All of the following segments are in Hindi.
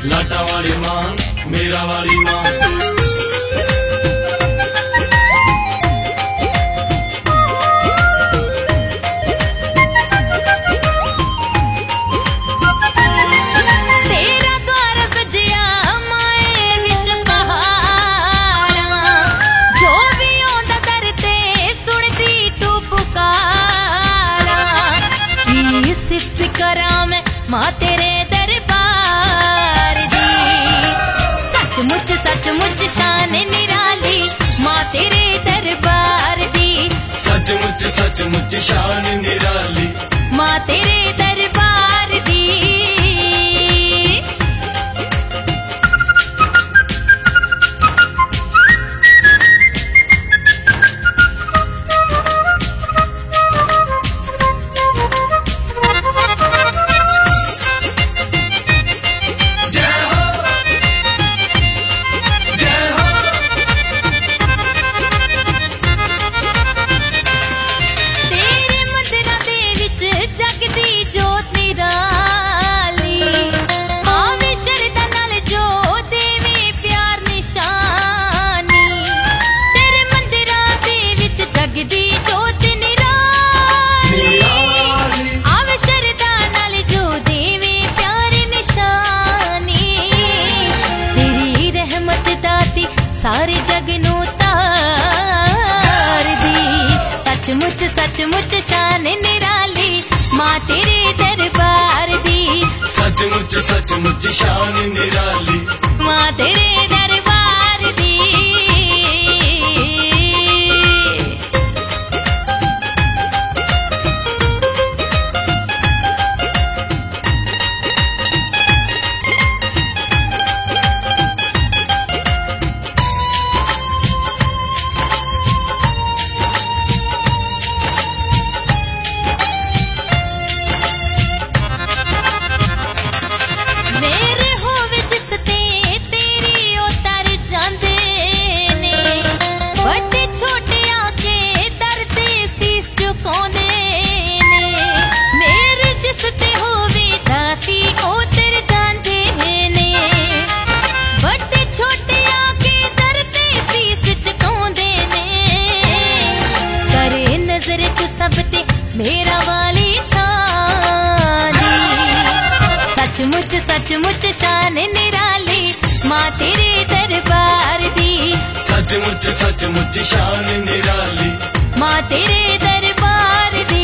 लाटा वाली माँ मेरा वाली माँ। माँ तेरे दरबार दी सचमुच शान निराली। माँ तेरे दरबार दी सचमुच शान निराली। माँ तेरे दरबार दी। सारे जग नू तार दी सचमुच शान निराली। माँ तेरे दरबार दी सचमुच शान निराली। माँ तेरे दरबार दी। मेरा वाली छानी सचमुच शान निराली। माँ तेरे दरबार दी सचमुच शान निराली। माँ तेरे दरबार दी।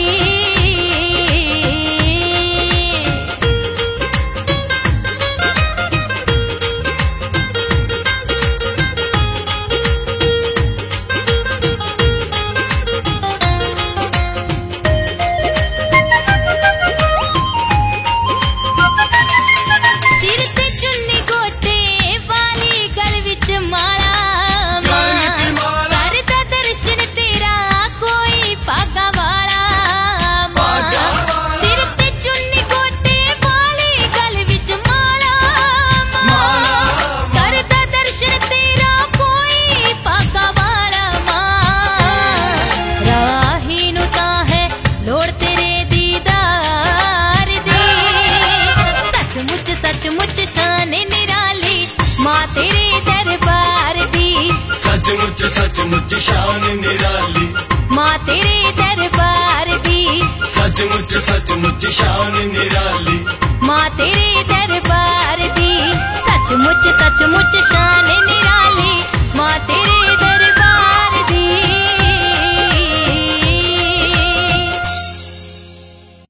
सचमुच शान निराली। माँ तेरे दरबार दी सचमुच शान निराली। माँ तेरे दरबार दी सचमुच शान निराली। माँ तेरे दरबार दी सचमुच शान